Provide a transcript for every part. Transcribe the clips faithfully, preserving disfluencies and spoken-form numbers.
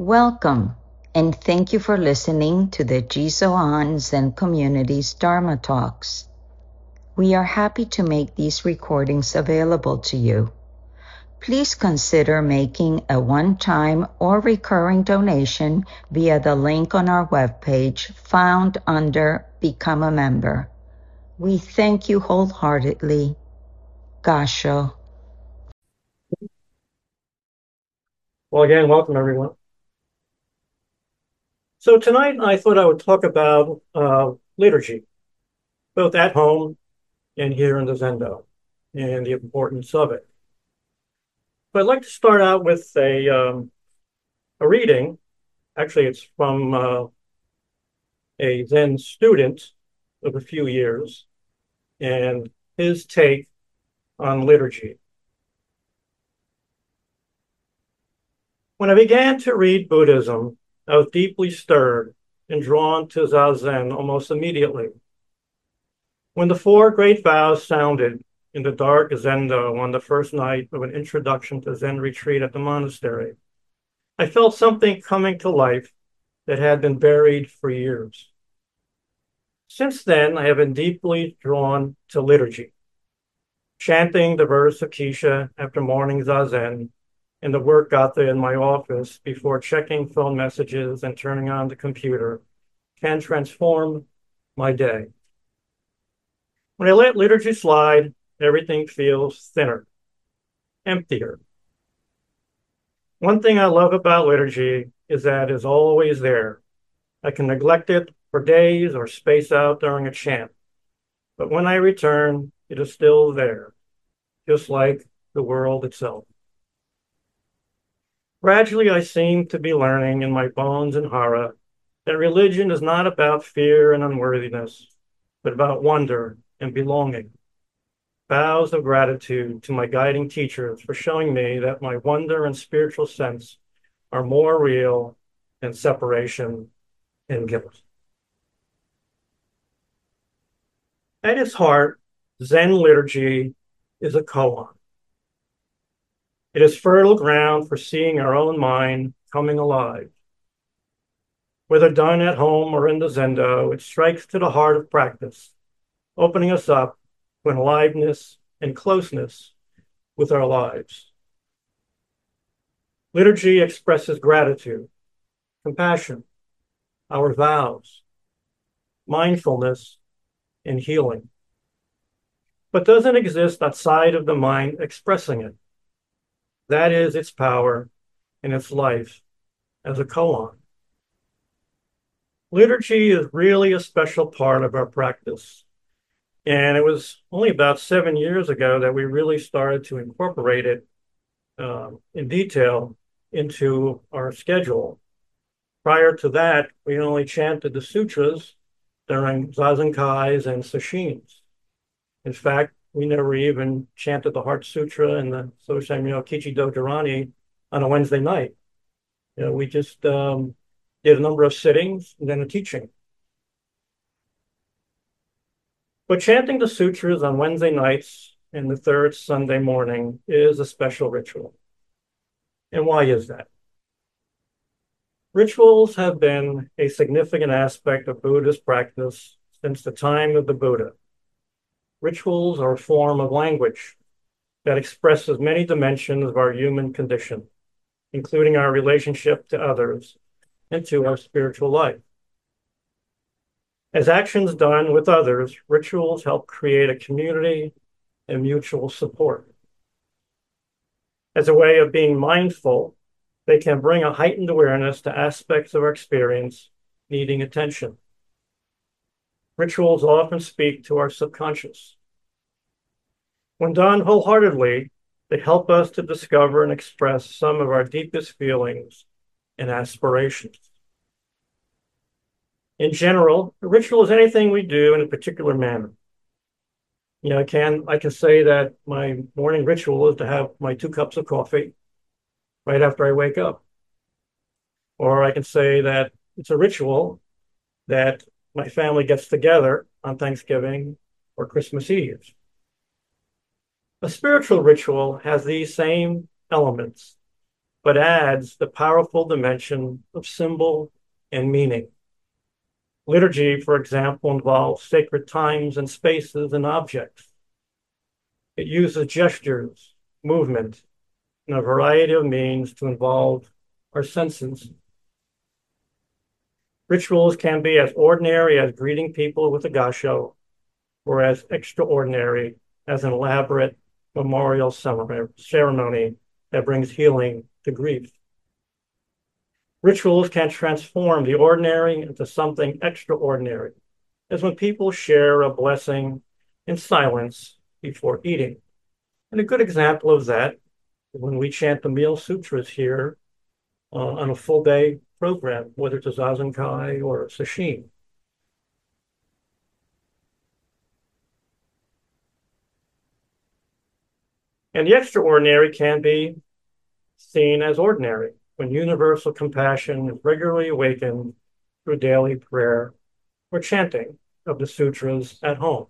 Welcome, and thank you for listening to the Jisoan Zen Community's Dharma Talks. We are happy to make these recordings available to you. Please consider making a one-time or recurring donation via the link on our webpage found under Become a Member. We thank you wholeheartedly. Gasho. Well, again, welcome everyone. So tonight I thought I would talk about uh, liturgy, both at home and here in the Zendo, and the importance of it. But I'd like to start out with a, um, a reading. Actually, it's from uh, a Zen student of a few years, and his take on liturgy. When I began to read Buddhism, I was deeply stirred and drawn to Zazen almost immediately. When the four great vows sounded in the dark Zendo on the first night of an introduction to Zen retreat at the monastery, I felt something coming to life that had been buried for years. Since then, I have been deeply drawn to liturgy, chanting the verse of Kisha after morning Zazen and the work gatha in my office before checking phone messages and turning on the computer can transform my day. When I let liturgy slide, everything feels thinner, emptier. One thing I love about liturgy is that it is always there. I can neglect it for days or space out during a chant, but when I return, it is still there, just like the world itself. Gradually, I seem to be learning in my bones and hara that religion is not about fear and unworthiness, but about wonder and belonging. Vows of gratitude to my guiding teachers for showing me that my wonder and spiritual sense are more real than separation and guilt. At its heart, Zen liturgy is a koan. It is fertile ground for seeing our own mind coming alive. Whether done at home or in the Zendo, it strikes to the heart of practice, opening us up to an aliveness and closeness with our lives. Liturgy expresses gratitude, compassion, our vows, mindfulness, and healing, but doesn't exist outside of the mind expressing it. That is its power and its life as a koan. Liturgy is really a special part of our practice. And it was only about seven years ago that we really started to incorporate it um, in detail into our schedule. Prior to that, we only chanted the sutras during zazenkais and sashins. In fact, we never even chanted the Heart Sutra and the Sosai Kichido Dharani on a Wednesday night. You know, we just um, did a number of sittings and then a teaching. But chanting the sutras on Wednesday nights and the third Sunday morning is a special ritual. And why is that? Rituals have been a significant aspect of Buddhist practice since the time of the Buddha. Rituals are a form of language that expresses many dimensions of our human condition, including our relationship to others and to our spiritual life. As actions done with others, rituals help create a community and mutual support. As a way of being mindful, they can bring a heightened awareness to aspects of our experience needing attention. Rituals often speak to our subconscious. When done wholeheartedly, they help us to discover and express some of our deepest feelings and aspirations. In general, a ritual is anything we do in a particular manner. You know, I can I can say that my morning ritual is to have my two cups of coffee right after I wake up. Or I can say that it's a ritual that my family gets together on Thanksgiving or Christmas Eve. A spiritual ritual has these same elements but adds the powerful dimension of symbol and meaning. Liturgy, for example, involves sacred times and spaces and objects. It uses gestures, movement, and a variety of means to involve our senses. Rituals can be as ordinary as greeting people with a gasho, or as extraordinary as an elaborate memorial ceremony that brings healing to grief. Rituals can transform the ordinary into something extraordinary, as when people share a blessing in silence before eating. And a good example of that is when we chant the meal sutras here uh, on a full day program, whether it's a Zazen Kai or a Sesshin. And the extraordinary can be seen as ordinary when universal compassion is regularly awakened through daily prayer or chanting of the sutras at home.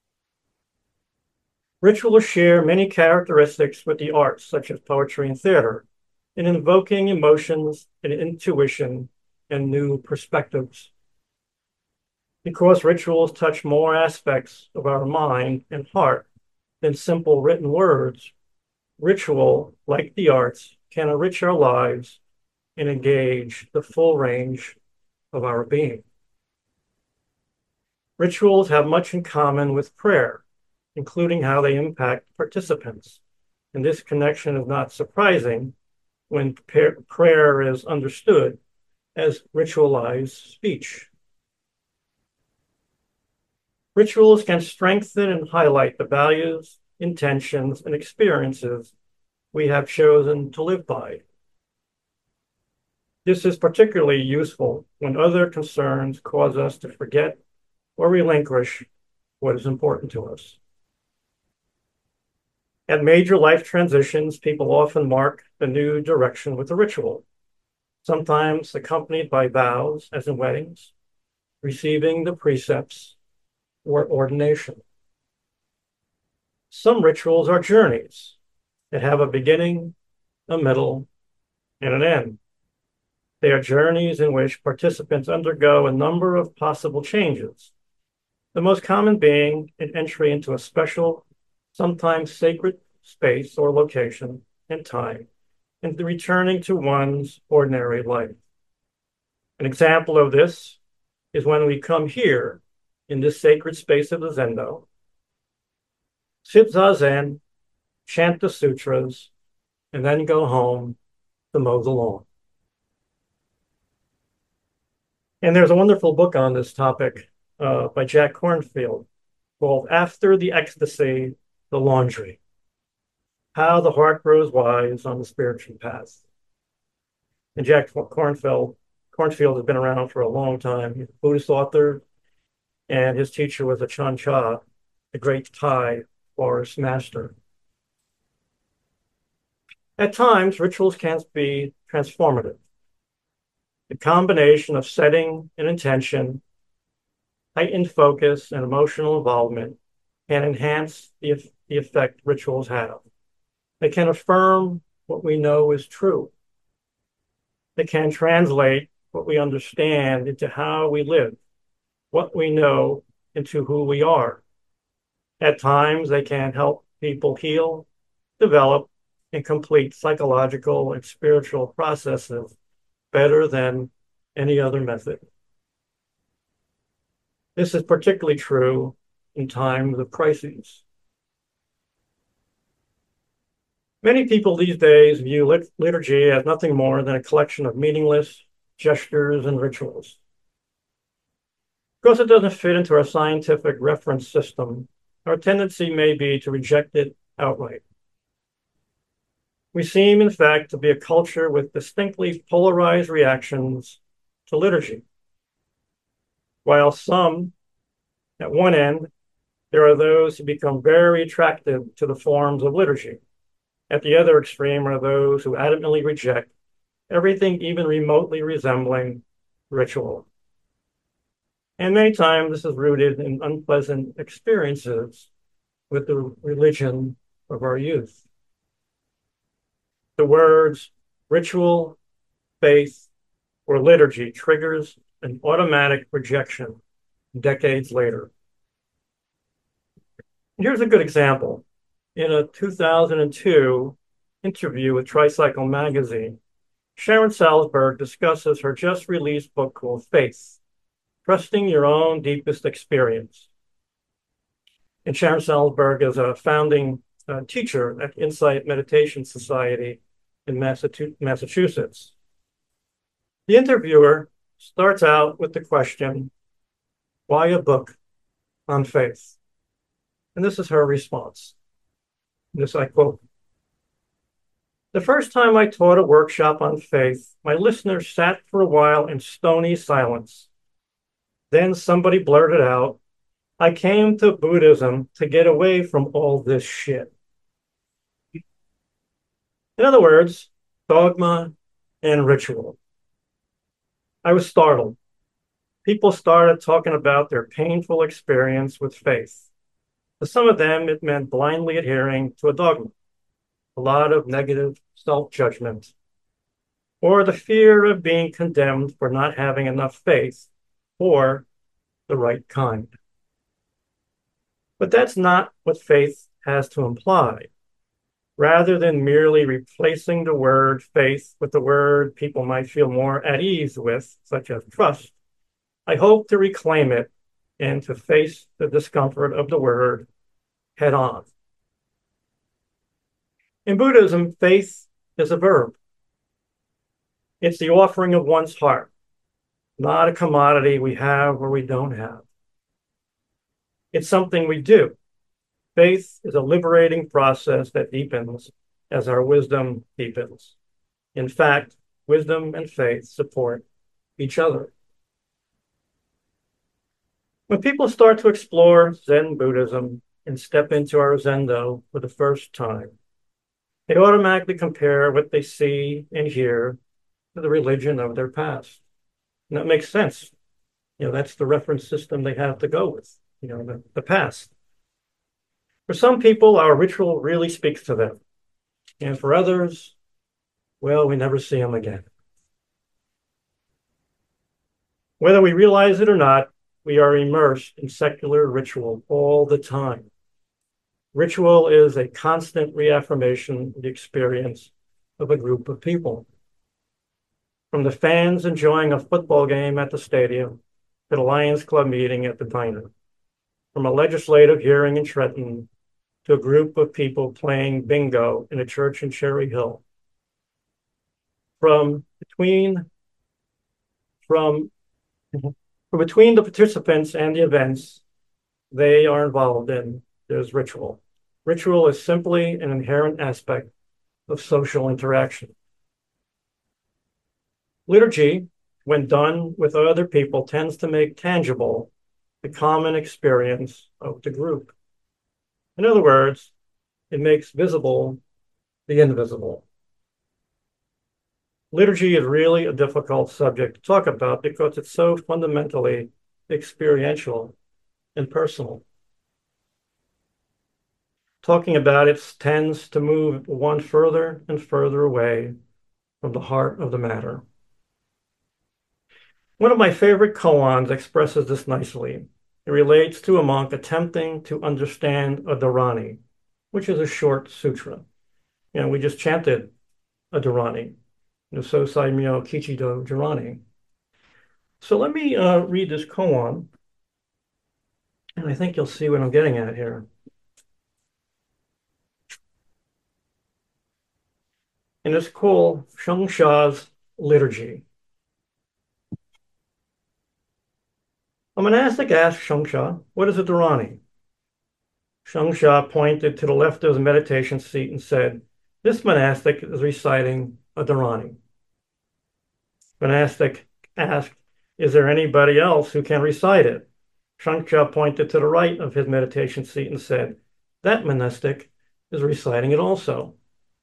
Rituals share many characteristics with the arts, such as poetry and theater, in invoking emotions and intuition and new perspectives. Because rituals touch more aspects of our mind and heart than simple written words, ritual, like the arts, can enrich our lives and engage the full range of our being. Rituals have much in common with prayer, including how they impact participants. And this connection is not surprising when prayer is understood as ritualized speech. Rituals can strengthen and highlight the values, intentions, and experiences we have chosen to live by. This is particularly useful when other concerns cause us to forget or relinquish what is important to us. At major life transitions, people often mark the new direction with a ritual, sometimes accompanied by vows, as in weddings, receiving the precepts, or ordination. Some rituals are journeys that have a beginning, a middle, and an end. They are journeys in which participants undergo a number of possible changes, the most common being an entry into a special, sometimes sacred space or location and time, and the returning to one's ordinary life. An example of this is when we come here in this sacred space of the Zendo, sit zazen, chant the sutras, and then go home to mow the lawn. And there's a wonderful book on this topic uh, by Jack Kornfield called After the Ecstasy, the Laundry: How the Heart Grows Wise on the Spiritual Path. And Jack Kornfield, Kornfield has been around for a long time. He's a Buddhist author, and his teacher was Ajahn Chah, the great Thai forest master. At times, rituals can be transformative. The combination of setting and intention, heightened focus, and emotional involvement can enhance the, the effect rituals have. They can affirm what we know is true. They can translate what we understand into how we live, what we know into who we are. At times, they can help people heal, develop, and complete psychological and spiritual processes better than any other method. This is particularly true in times of crises. Many people these days view lit- liturgy as nothing more than a collection of meaningless gestures and rituals. Because it doesn't fit into our scientific reference system, our tendency may be to reject it outright. We seem, in fact, to be a culture with distinctly polarized reactions to liturgy. While some, at one end, there are those who become very attracted to the forms of liturgy. At the other extreme are those who adamantly reject everything even remotely resembling ritual. And many times this is rooted in unpleasant experiences with the religion of our youth. The words ritual, faith, or liturgy triggers an automatic rejection decades later. Here's a good example. In a two thousand two interview with Tricycle Magazine, Sharon Salzberg discusses her just released book called Faith, Trusting Your Own Deepest Experience. And Sharon Salzberg is a founding uh, teacher at Insight Meditation Society in Massachusetts. The interviewer starts out with the question, why a book on faith? And this is her response. This I quote. The first time I taught a workshop on faith, my listeners sat for a while in stony silence. Then somebody blurted out, I came to Buddhism to get away from all this shit. In other words, dogma and ritual. I was startled. People started talking about their painful experience with faith. For some of them, it meant blindly adhering to a dogma, a lot of negative self-judgment, or the fear of being condemned for not having enough faith or the right kind. But that's not what faith has to imply. Rather than merely replacing the word faith with the word people might feel more at ease with, such as trust, I hope to reclaim it and to face the discomfort of the word head on. In Buddhism, faith is a verb. It's the offering of one's heart, not a commodity we have or we don't have. It's something we do. Faith is a liberating process that deepens as our wisdom deepens. In fact, wisdom and faith support each other. When people start to explore Zen Buddhism and step into our Zendo for the first time, they automatically compare what they see and hear to the religion of their past. And that makes sense. You know, that's the reference system they have to go with, you know, the, the past. For some people, our ritual really speaks to them. And for others, well, we never see them again. Whether we realize it or not, we are immersed in secular ritual all the time. Ritual is a constant reaffirmation of the experience of a group of people. From the fans enjoying a football game at the stadium to the Lions Club meeting at the diner. From a legislative hearing in Trenton to a group of people playing bingo in a church in Cherry Hill. From between, from, from between the participants and the events they are involved in, there's ritual. Ritual is simply an inherent aspect of social interaction. Liturgy, when done with other people, tends to make tangible the common experience of the group. In other words, it makes visible the invisible. Liturgy is really a difficult subject to talk about because it's so fundamentally experiential and personal. Talking about it tends to move one further and further away from the heart of the matter. One of my favorite koans expresses this nicely. It relates to a monk attempting to understand a Dharani, which is a short sutra. You know, we just chanted a Dharani, So Saimyo Kichido Dharani. So let me uh, read this koan, and I think you'll see what I'm getting at here. And it's called Shongsha's Liturgy. A monastic asked Shongsha, what is a Dharani? Shongsha pointed to the left of his meditation seat and said, this monastic is reciting a Dharani. Monastic asked, is there anybody else who can recite it? Shongsha pointed to the right of his meditation seat and said, that monastic is reciting it also.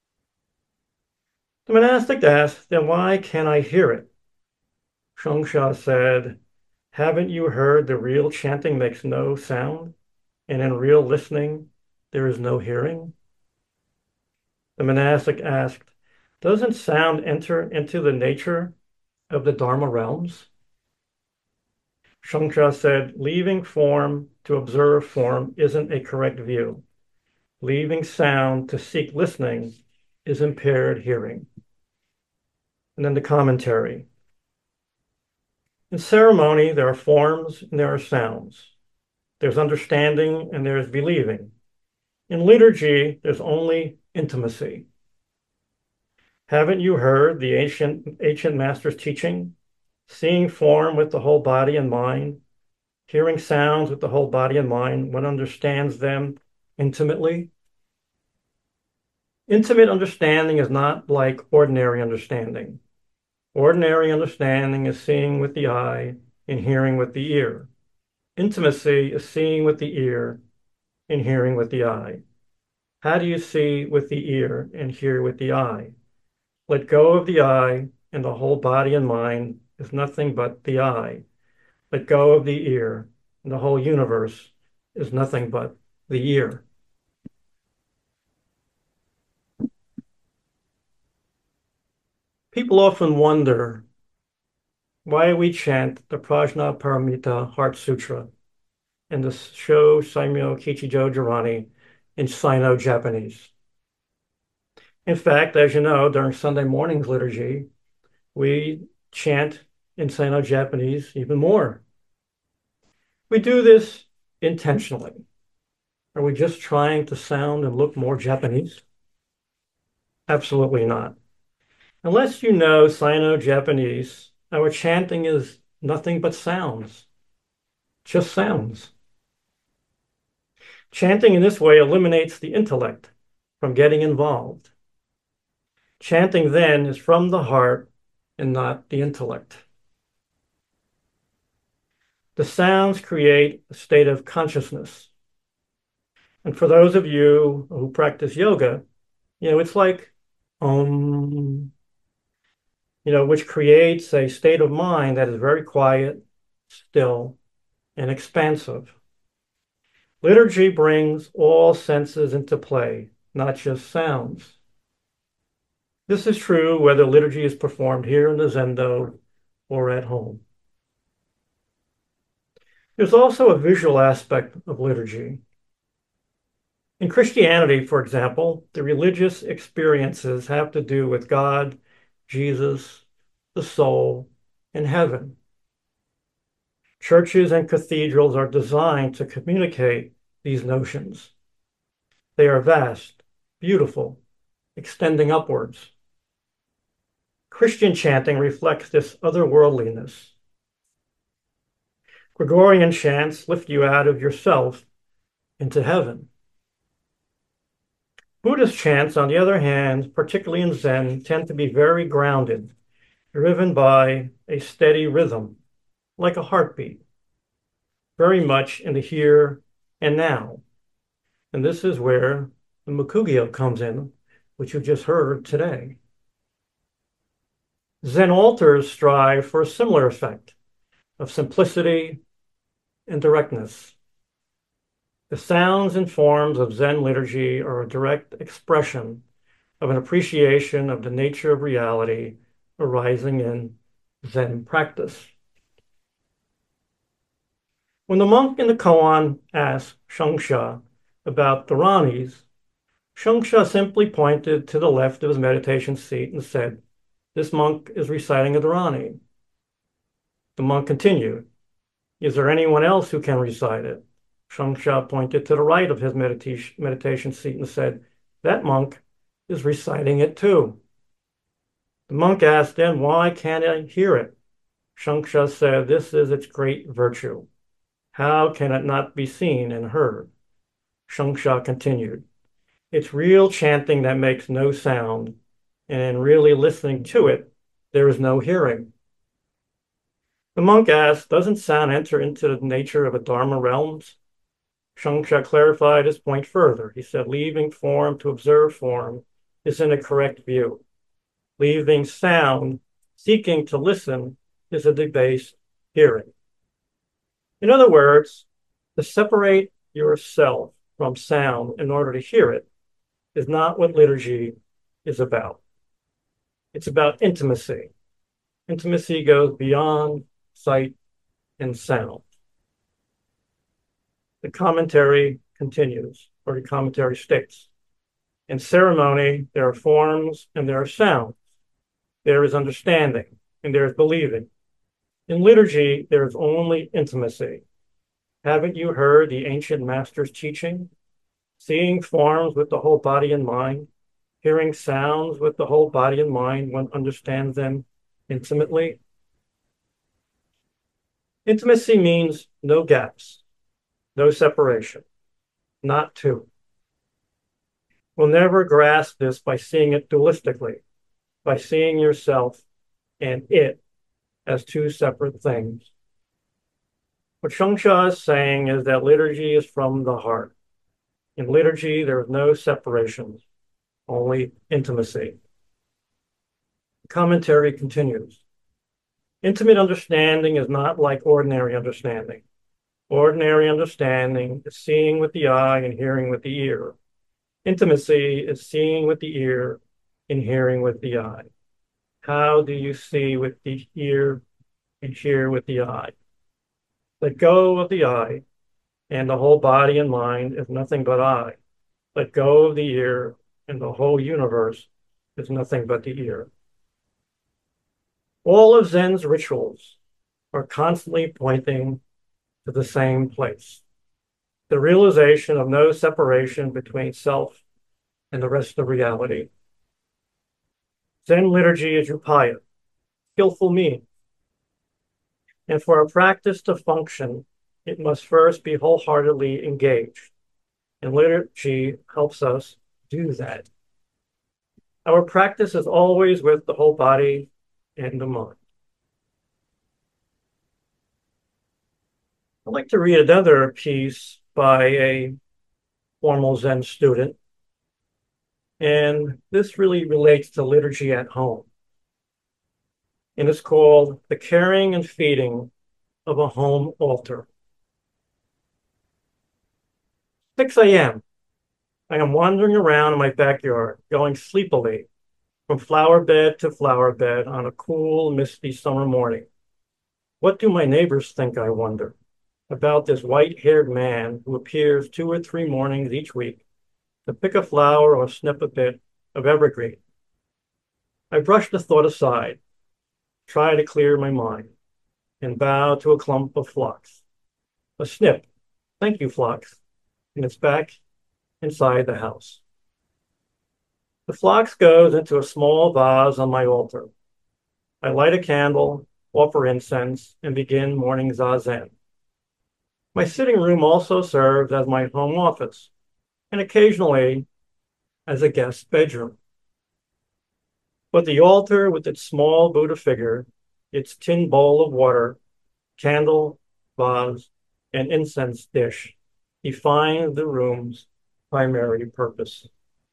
The monastic asked, then why can't I hear it? Shongsha said, haven't you heard the real chanting makes no sound, and in real listening, there is no hearing? The monastic asked, Doesn't sound enter into the nature of the Dharma realms? Shungsha said, leaving form to observe form isn't a correct view. Leaving sound to seek listening is impaired hearing. And then the commentary. In ceremony, there are forms and there are sounds. There's understanding and there's believing. In liturgy, there's only intimacy. Haven't you heard the ancient, ancient masters teaching? Seeing form with the whole body and mind, hearing sounds with the whole body and mind, one understands them intimately. Intimate understanding is not like ordinary understanding. Ordinary understanding is seeing with the eye and hearing with the ear. Intimacy is seeing with the ear and hearing with the eye. How do you see with the ear and hear with the eye? Let go of the eye, and the whole body and mind is nothing but the eye. Let go of the ear, and the whole universe is nothing but the ear. People often wonder why we chant the Prajnaparamita Heart Sutra and the Sho Saimyo Kichijo Jirani in Sino-Japanese. In fact, as you know, during Sunday morning's liturgy, we chant in Sino-Japanese even more. We do this intentionally. Are we just trying to sound and look more Japanese? Absolutely not. Unless you know Sino-Japanese, our chanting is nothing but sounds, just sounds. Chanting in this way eliminates the intellect from getting involved. Chanting then is from the heart and not the intellect. The sounds create a state of consciousness. And for those of you who practice yoga, you know, it's like Om, you know, which creates a state of mind that is very quiet, still, and expansive. Liturgy brings all senses into play, not just sounds. This is true whether liturgy is performed here in the Zendo or at home. There's also a visual aspect of liturgy. In Christianity, for example, the religious experiences have to do with God, Jesus, the soul, and heaven. Churches and cathedrals are designed to communicate these notions. They are vast, beautiful, extending upwards. Christian chanting reflects this otherworldliness. Gregorian chants lift you out of yourself into heaven. Buddhist chants, on the other hand, particularly in Zen, tend to be very grounded, driven by a steady rhythm, like a heartbeat, very much in the here and now. And this is where the Mukugyo comes in, which you just heard today. Zen altars strive for a similar effect of simplicity and directness. The sounds and forms of Zen liturgy are a direct expression of an appreciation of the nature of reality arising in Zen practice. When the monk in the koan asked Shungsha about the Ranis, Shungsha simply pointed to the left of his meditation seat and said, "This monk is reciting a Dharani." The monk continued, "Is there anyone else who can recite it?" Shungsha pointed to the right of his meditation, meditation seat and said, "That monk is reciting it too." The monk asked then, "Why can't I hear it?" Shungsha said, "This is its great virtue. How can it not be seen and heard?" Shungsha continued, "It's real chanting that makes no sound, and in really listening to it, there is no hearing." The monk asked, "Doesn't sound enter into the nature of a Dharma realms?" Shungsha clarified his point further. He said, "Leaving form to observe form isn't a correct view. Leaving sound, seeking to listen, is a debased hearing." In other words, to separate yourself from sound in order to hear it is not what liturgy is about. It's about intimacy. Intimacy goes beyond sight and sound. The commentary continues, or the commentary states. In ceremony, there are forms and there are sounds. There is understanding and there is believing. In liturgy, there is only intimacy. Haven't you heard the ancient masters teaching? Seeing forms with the whole body and mind, hearing sounds with the whole body and mind, one understands them intimately. Intimacy means no gaps, no separation, not two. We'll never grasp this by seeing it dualistically, by seeing yourself and it as two separate things. What Shungsha is saying is that liturgy is from the heart. In liturgy, there is no separation, only intimacy. The commentary continues. Intimate understanding is not like ordinary understanding. Ordinary understanding is seeing with the eye and hearing with the ear. Intimacy is seeing with the ear and hearing with the eye. How do you see with the ear and hear with the eye? Let go of the eye, and the whole body and mind is nothing but I. Let go of the ear, and the whole universe is nothing but the ear. All of Zen's rituals are constantly pointing to the same place. The realization of no separation between self and the rest of reality. Zen liturgy is upaya, skillful means. And for our practice to function, it must first be wholeheartedly engaged. And liturgy helps us do that. Our practice is always with the whole body and the mind. I'd like to read another piece by a formal Zen student. And this really relates to liturgy at home. And it's called The Caring and Feeding of a Home Altar. six a m I am wandering around in my backyard, going sleepily from flower bed to flower bed on a cool, misty summer morning. What do my neighbors think, I wonder, about this white-haired man who appears two or three mornings each week to pick a flower or snip a bit of evergreen? I brush the thought aside, try to clear my mind, and bow to a clump of phlox. A snip, thank you, phlox, and it's back inside the house. The phlox goes into a small vase on my altar. I light a candle, offer incense, and begin morning zazen. My sitting room also serves as my home office, and occasionally as a guest bedroom. But the altar with its small Buddha figure, its tin bowl of water, candle, vase, and incense dish define the room's primary purpose.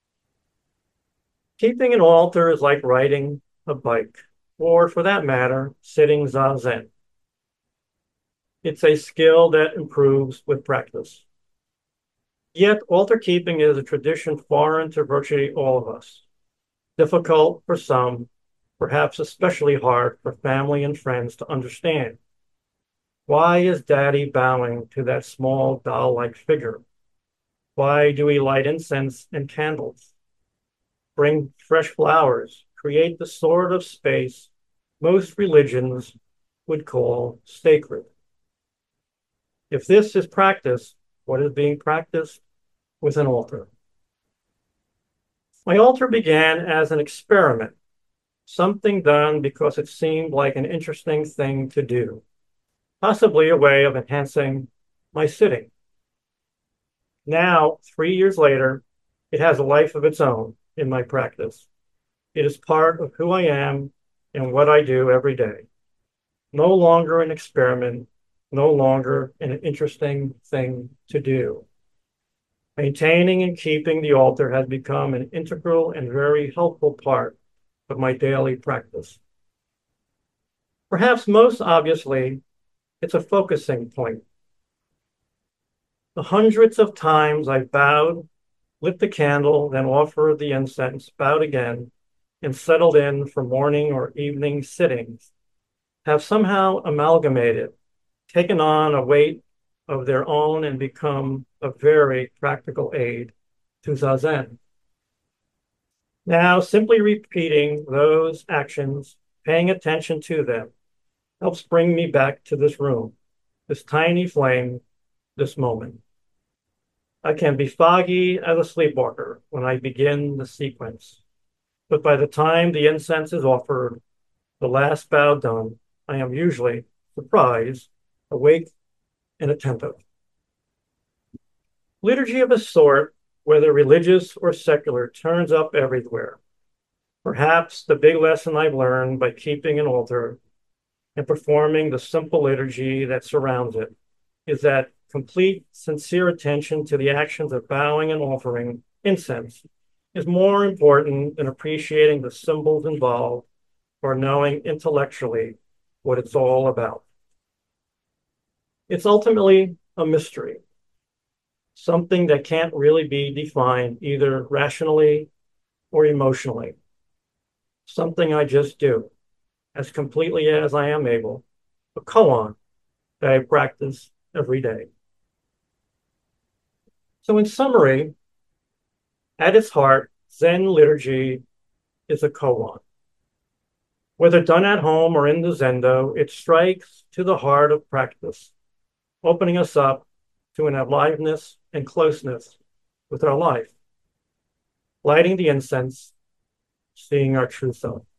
Keeping an altar is like riding a bike, or for that matter, sitting zazen. It's a skill that improves with practice. Yet altar keeping is a tradition foreign to virtually all of us. Difficult for some, perhaps especially hard for family and friends to understand. Why is Daddy bowing to that small doll-like figure? Why do we light incense and candles? Bring fresh flowers, create the sort of space most religions would call sacred. If this is practice, what is being practiced with an altar? My altar began as an experiment, something done because it seemed like an interesting thing to do, possibly a way of enhancing my sitting. Now, three years later, it has a life of its own in my practice. It is part of who I am and what I do every day. No longer an experiment, no longer an interesting thing to do. Maintaining and keeping the altar has become an integral and very helpful part of my daily practice. Perhaps most obviously, it's a focusing point. The hundreds of times I've bowed, lit the candle, then offered the incense, bowed again, and settled in for morning or evening sittings have somehow amalgamated, taken on a weight of their own, and become a very practical aid to Zazen. Now, simply repeating those actions, paying attention to them, helps bring me back to this room, this tiny flame, this moment. I can be foggy as a sleepwalker when I begin the sequence, but by the time the incense is offered, the last bow done, I am usually surprised, awake, and attentive. Liturgy of a sort, whether religious or secular, turns up everywhere. Perhaps the big lesson I've learned by keeping an altar and performing the simple liturgy that surrounds it is that complete, sincere attention to the actions of bowing and offering incense is more important than appreciating the symbols involved or knowing intellectually what it's all about. It's ultimately a mystery, something that can't really be defined either rationally or emotionally, something I just do as completely as I am able, a koan that I practice every day. So in summary, at its heart, Zen liturgy is a koan. Whether done at home or in the zendo, it strikes to the heart of practice, opening us up to an aliveness and closeness with our life, lighting the incense, seeing our true self.